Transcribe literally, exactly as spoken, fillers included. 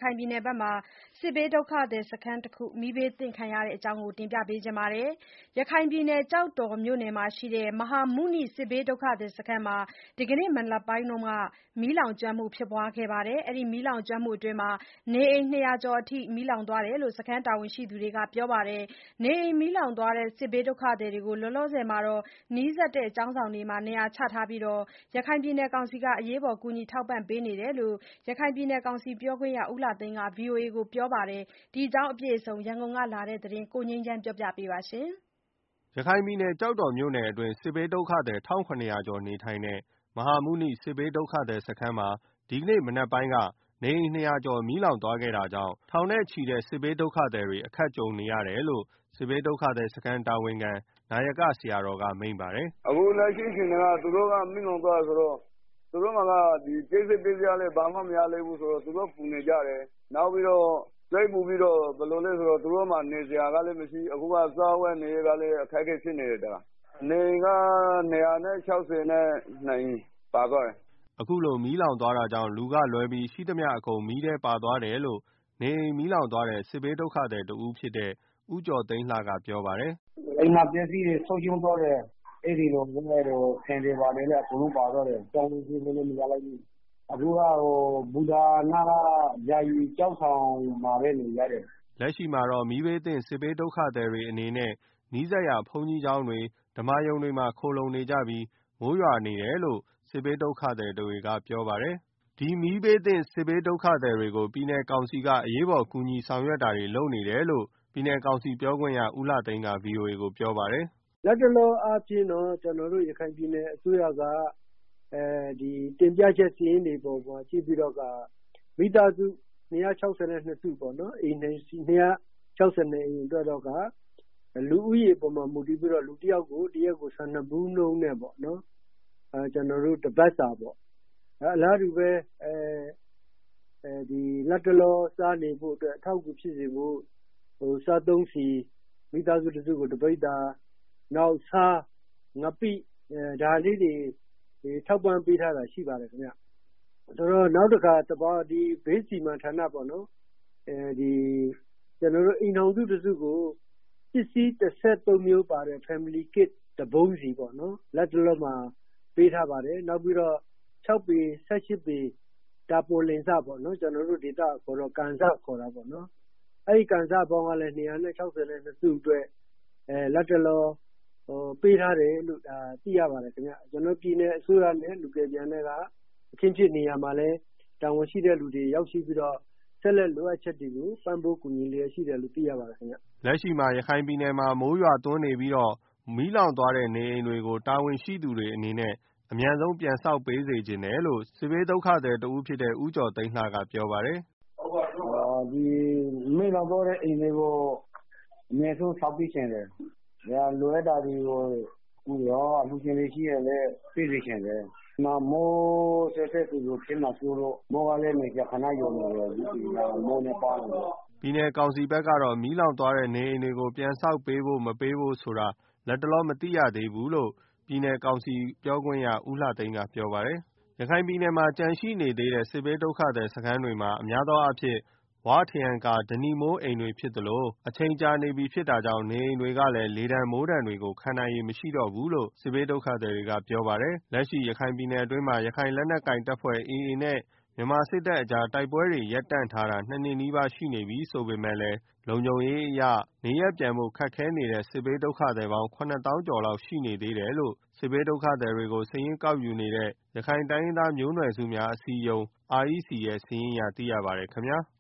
ခိုင်ပြည်နယ်ဘက်မှာစစ်ဘေးဒုက္ခသည်စခန်းတခုမီးဘေးသင့်ခံရတဲ့အကြောင်းတင်ပြပေးထားပါတယ်။ ရခိုင်ပြည်နယ်ကျောက်တော်မြို့နယ်မှာရှိတဲ့ မဟာမုနိစစ်ဘေးဒုက္ခသည်စခန်းမှာ ဒီကနေ့မနက်ပိုင်းက မီးလောင်ကျွမ်းမှုဖြစ်ပွားခဲ့ပြီးနေအိမ် နှစ်ရာကျော်အထိမီးလောင်သွားတယ်လို့ စခန်းတာဝန်ရှိသူတွေကပြောပါတယ်။ နေအိမ်မီးလောင်သွားတဲ့ စစ်ဘေးဒုက္ခသည်တွေကို လောလောဆယ်နီးစပ်တဲ့ကျောင်းဆောင်တွေမှာ နေရာချထားပြီး ရခိုင်ပြည်နယ်ကောင်စီက အရေးပေါ်ကူညီထောက်ပံ့ပေးနေတယ်လို့ ရခိုင်ပြည်နယ်ကောင်စီပြောခွင့်ရ ဦးလှသိန်းက ဗွီအိုအေကိုပြောပါတယ်။ ဒီအကြောင်းအပြည့်အစုံ ရန်ကုန်ကလာတဲ့သတင်းကို ကိုငြိမ်းချမ်းက ပြောပြပါမယ်။ ရခိုင်ပြည်နယ်ကျောက်တော်မြို့နယ်အတွင်း စစ်ဘေးဒုက္ခသည် ၁၇၀၀ ကျော်နေထိုင်တဲ့ မဟာမုနိစစ်ဘေးဒုက္ခသည်စခန်းမှာ ဒီကနေ့မနက်ပိုင်းက နေအိမ် နှစ်ရာကျော်မီးလောင်သွားခဲ့တာကြောင့် ထောင်နဲ့ချီတဲ့ စစ်ဘေးဒုက္ခသည်တွေ အခက်ကြုံနေရတယ်လို့ စစ်ဘေးဒုက္ခသည်စခန်းတာဝန်ခံ နာယကဆရာတော်ကမိန့်ပါတယ်။ “အခုလက်ရှိအခြေအနေက သူတို့ကမီးလောင်သွားတယ်ဆိုတော့ သူတို့မှာက ကျက်စိတ်ပစ္စည်းကလည်း ဘာမှမရလိုက်ဘူးဆိုတော့ သူတို့ပူနေကြတယ်။ နောက်ပြီးတော့ စိတ်ပူပြီးတော့ ဘယ်လိုလဲဆိုတော့ သူတို့မှာနေစရာကလည်းမရှိ အခုက စားဝတ်နေရေးကလည်း အခက်အခဲဖြစ်နေတယ်။ နေအိမ်က နှစ်ရာနဲ့ခြောက်ဆယ်နှစ် အိမ်ပါသွားတယ်။ ” အခုလိုမီးလောင်သွားတာကြောင့် လူကလွဲပြီး ရှိသမျှအကုန်မီးထဲပါသွားတယ်လို့ နေအိမ်မီးလောင်သွားတဲ့ စစ်ဘေးဒုက္ခသည်တဦးဖြစ်တဲ့ ဦးကျော်သိန်းလှကပြောပါတယ်။ “အိမ်မှာပစ္စည်းတွေဆုံးရှုံးသွားတယ်။ အိမ်တွေဆန်တွေဘာတွေလည်း အကုန်လုံးပါသွားတယ်။ ကျောင်းသုံးဆေးလည်းမရလိုက်ဘူး။ အခုကဘူတာနားက ယာယီကျောင်းဆောင်မှာပဲနေရတယ်။ ” လက်ရှိမှာတော့ မီးဘေးသင့်စစ်ဘေးဒုက္ခသည်တွေအနေနဲ့ နီးစပ်ရာဘုန်းကြီးကျောင်းတွေ ဓမ္မာရုံတွေမှာ ခိုလှုံနေကြပြီး မိုးရွာနေတယ်လို့ စစ်ဘေးဒုက္ခသည်တွေကပြောပါတယ်။ ဒီမီးဘေးသင့်စစ်ဘေးဒုက္ခသည်တွေကို ပြည်နယ်ကောင်စီက အရေးပေါ်ကူညီဆောင်ရွက်တာတွေလုပ်နေတယ်လို့ ပြည်နယ်ကောင်စီပြောခွင့်ရ ဦးလှသိန်းက ဗွီအိုအေကိုပြောပါတယ်။ “လတ်တလောအားဖြင့်တော့ ကျနော်တို့ ရခိုင်ပြည်နယ်အစိုးရက တင်ပြချက်စာရင်းတွေပေါ်မှာ ကြည့်ပြီးတော့ မိသားစု ၂၆၂ စုပေါ့နော် အိမ်ထောင်စု ၂၆၂ အိမ်အတွက်တော့ လူဦးရေပေါ်မှာမူတည်ပြီးတော့ လူတယောက်ကို တရက်ကို ဆန်နှစ်ဗူးနှုန်းနဲ့ပေါ့နော် ကျနော်တို့ တပတ်စာပေါ့ အလားတူပဲ လတ်တလောစားနေဖို့အတွက် အထောက်အကူဖြစ်စေဖို့ စားသုံးဆီ မိသားစုတစုကို တပိဿာ နောက်ဆား ငပိ ဒါလေးတွေ ထောက်ပံ့ပေးထားတာရှိပါတယ်ခင်ဗျာ။ နောက်တခါ ဘေးစီမံဌာနပေါ့နော် ကျနော်တို့ အိမ်ထောင်စုတစုကို ပစ္စည်း ၁၃ မျိုးပါတဲ့ Family Kit တပုံးစီပေါ့နော် လတ်တလောမှာ ပေးထားပါတယ်။ နောက်ပြီးတော့ ၆ ပေ ၁၈ ပေ တာပေါ်လိပ်စပေါ့နော် ကျနော်တို့ ဒေသအခေါ်တော့ ကန်စောင့်ခေါ်တာပေါ့နော် အဲဒီကန်စောင့်ပေါင်းကလည်း ၂၆၂ စုအတွက် လတ်တလောပေးထားတယ်လို့ သိရပါတယ်ခင်ဗျာ။ ကျနော်တို့ ပြည်နယ်အစိုးရနဲ့ လူကယ်ပြန်နဲ့က အခင်းဖြစ်နေရာမှာလည်း တာဝန်ရှိတဲ့လူတွေရောက်ရှိပြီးတော့ ဆက်လက်လိုအပ်ချက်တွေကို ပံ့ပိုးကူညီလျက်ရှိတယ်လို့ သိရပါတယ်ခင်ဗျ။ ” လက်ရှိမှာ ရခိုင်ပြည်နယ်မှာ မိုးရွာသွန်းနေပြီး မီးလောင်သွားတဲ့နေအိမ်တွေကို တာဝန်ရှိသူတွေအနေနဲ့ အမြန်ဆုံးပြန်ဆောက်ပေးစေချင်တယ်လို့ စစ်ဘေးဒုက္ခသည်တဦးဖြစ်တဲ့ ဦးကျော်သိန်းလှကပြောပါတယ်။ “မီးလောင်သွားတဲ့အိမ်တွေကို အမြန်ဆုံးဆောက်ပေးစေချင်တယ်။ လိုအပ်တာတွေကို အလှူရှင်တွေရှိရင်လည်း ပေးစေချင်တယ်။ မိုးသက်သက်ဆိုသလိုဖြစ်မှာစိုးလို့ မိုးကလည်း မကြာခဏရွာနေတယ်။ မိုးနဲ့ပေါင်းရင်။ ” ပြည်နယ်ကောင်စီဘက်ကတော့ မီးလောင်သွားတဲ့နေအိမ်တွေကို ပြန်ဆောက်ပေးဖို့ မပေးဖို့ဆိုတာ လတ်တလော မသိရသေးဘူးလို့ ပြည်နယ်ကောင်စီပြောခွင့်ရ ဦးလှသိန်းကပြောပါတယ်။ ရခိုင်ပြည်နယ်မှာ ကျန်ရှိနေသေးတဲ့ စစ်ဘေးဒုက္ခသည်စခန်းတွေမှာ များသောအားဖြင့် ဝါးထရံကာ ဓနိမိုးအိမ်တွေဖြစ်သလို အချိန်ကြာနေပြီဖြစ်တာကြောင့် နေအိမ်တွေကလည်း လေဒဏ်မိုးဒဏ်တွေကို ခံနိုင်ရည်မရှိတော့ဘူးလို့ စစ်ဘေးဒုက္ခသည်တွေကပြောပါတယ်။ လက်ရှိရခိုင်ပြည်နယ်အတွင်းမှာ ရခိုင်လက်နက်ကိုင်တပ်ဖွဲ့ အေအေ နဲ့ မြန်မာစစ်တပ်အကြား တိုက်ပွဲတွေ ရပ်တန့်ထားတာ နှစ်နှစ်နီးပါးရှိနေပြီဆိုပေမယ့်လည်း လုံခြုံရေးအရ နေရပ်ပြန်ဖို့ခက်ခဲနေတဲ့ စစ်ဘေးဒုက္ခသည်ပေါင်း ခုနှစ်သောင်းကျော်လောက်ရှိနေသေးတယ်လို့ စစ်ဘေးဒုက္ခသည်တွေကို စာရင်းကောက်ယူနေတဲ့ ရခိုင်တိုင်းရင်းသားမျိုးနွယ်စုများအစည်းအရုံး အာအီးစီရဲ့ စာရင်းအရသိရပါတယ်ခင်ဗျာ။